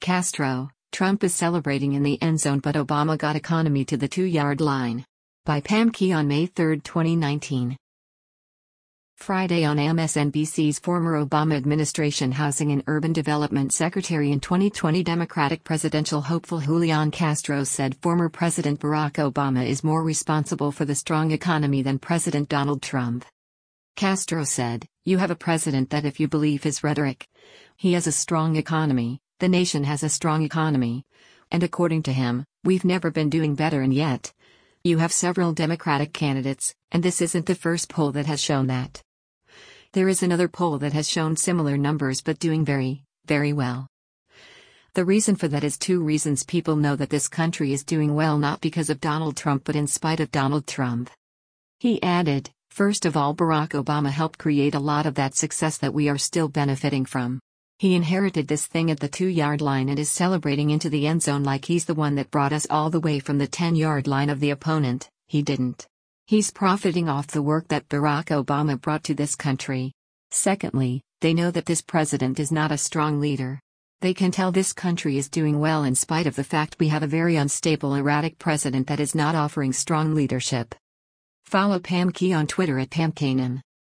Castro, Trump is celebrating in the end zone but Obama got economy to the 2-yard line. By Pam Key on May 3, 2019. Friday on MSNBC's former Obama administration Housing and Urban Development Secretary and 2020 Democratic presidential hopeful Julian Castro said former President Barack Obama is more responsible for the strong economy than President Donald Trump. Castro said, "You have a president that, if you believe his rhetoric, he has a strong economy, the nation has a strong economy. And according to him, we've never been doing better, and yet you have several Democratic candidates, and this isn't the first poll that has shown that. There is another poll that has shown similar numbers but doing very, very well. The reason for that is two reasons. People know that this country is doing well not because of Donald Trump but in spite of Donald Trump." He added, "First of all, Barack Obama helped create a lot of that success that we are still benefiting from. He inherited this thing at the 2-yard line and is celebrating into the end zone like he's the one that brought us all the way from the 10-yard line of the opponent. He didn't. He's profiting off the work that Barack Obama brought to this country. Secondly, they know that this president is not a strong leader. They can tell this country is doing well in spite of the fact we have a very unstable, erratic president that is not offering strong leadership." Follow Pam Key on Twitter at PamKanan.